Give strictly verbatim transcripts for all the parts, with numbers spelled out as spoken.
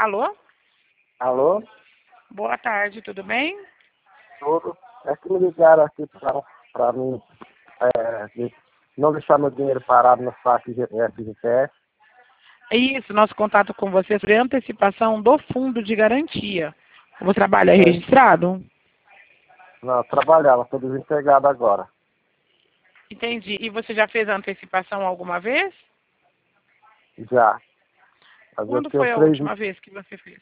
Alô? Alô? Boa tarde, tudo bem? Tudo. É que me ligaram aqui para mim é, de não deixar meu dinheiro parado no saque de F G T S. É isso, nosso contato com você sobre antecipação do fundo de garantia. Você trabalha É. registrado? Não, eu trabalhava, estou desempregado agora. Entendi. E você já fez a antecipação alguma vez? Já. Mas eu Quando tenho foi a três, última vez que você fez?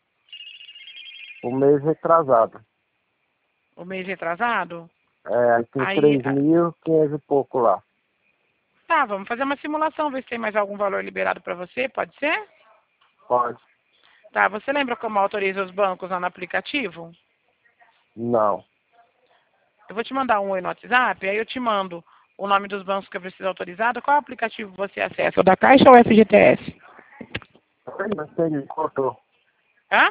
um mês retrasado. O mês retrasado? É, aí tem Aí, três ah, mil, quinhentos e pouco lá. tá, vamos fazer uma simulação, ver se tem mais algum valor liberado para você, pode ser? Pode? Tá, você lembra como autoriza os bancos lá no aplicativo? Não. Eu vou te mandar um oi no WhatsApp, aí eu te mando o nome dos bancos que eu preciso autorizado. Qual aplicativo você acessa? O da Caixa ou o F G T S? Não entendi, cortou. Hã?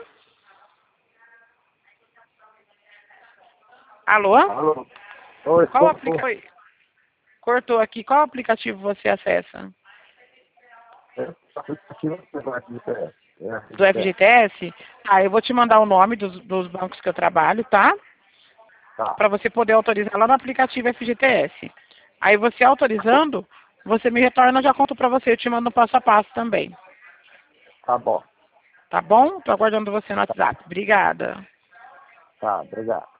Alô? Alô? Oi, Qual cortou. aplicativo? Oi, cortou aqui. Qual aplicativo você acessa? É, aplicativo do F G T S. Do F G T S? Ah, eu vou te mandar o nome dos, dos bancos que eu trabalho, tá? Tá, Para você poder autorizar lá no aplicativo F G T S. Aí você autorizando, você me retorna, eu já conto para você. Eu te mando um passo a passo também. tá bom. Tá bom? Tô aguardando você no WhatsApp. Obrigada. Tá, obrigado.